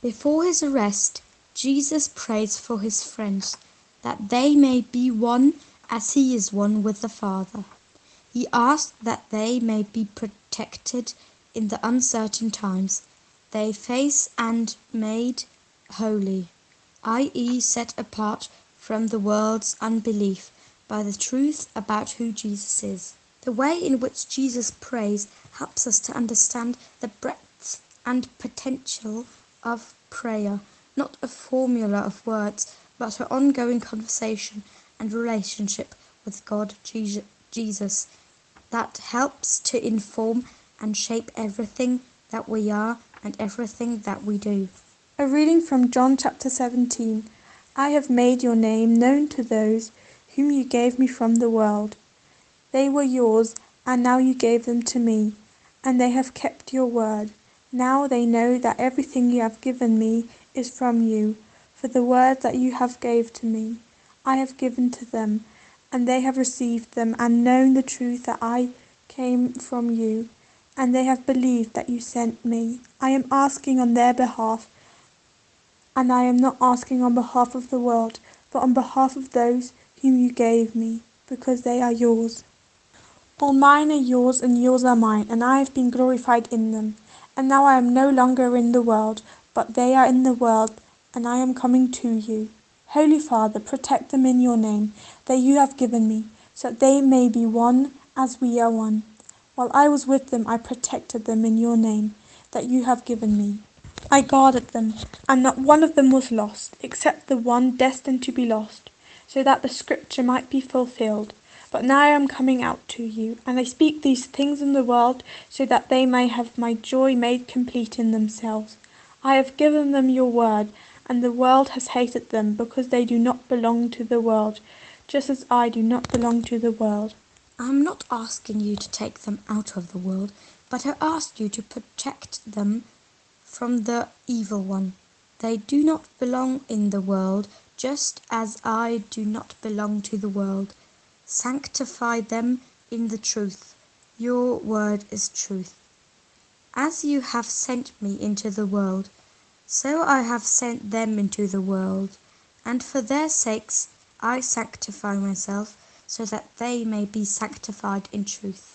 Before his arrest, Jesus prays for his friends, that they may be one as he is one with the Father. He asks that they may be protected in the uncertain times they face and made holy, i.e. set apart from the world's unbelief by the truth about who Jesus is. The way in which Jesus prays helps us to understand the breadth and potential of prayer, not a formula of words, but an ongoing conversation and relationship with God, Jesus, that helps to inform and shape everything that we are and everything that we do. A reading from John chapter 17. I have made your name known to those whom you gave me from the world. They were yours, and now you gave them to me, and they have kept your word. Now they know that everything you have given me is from you, for the word that you have gave to me, I have given to them, and they have received them and known the truth that I came from you, and they have believed that you sent me. I am asking on their behalf, and I am not asking on behalf of the world, but on behalf of those whom you gave me, because they are yours. All mine are yours, and yours are mine, and I have been glorified in them. And now I am no longer in the world, but they are in the world, and I am coming to you. Holy Father, protect them in your name that you have given me, so that they may be one as we are one. While I was with them, I protected them in your name that you have given me. I guarded them, and not one of them was lost, except the one destined to be lost, so that the scripture might be fulfilled. But now I am coming out to you, and I speak these things in the world, so that they may have my joy made complete in themselves. I have given them your word, and the world has hated them, because they do not belong to the world, just as I do not belong to the world. I am not asking you to take them out of the world, but I ask you to protect them from the evil one. They do not belong in the world, just as I do not belong to the world. Sanctify them in the truth. Your word is truth. As you have sent me into the world, so I have sent them into the world, and for their sakes I sanctify myself, so that they may be sanctified in truth.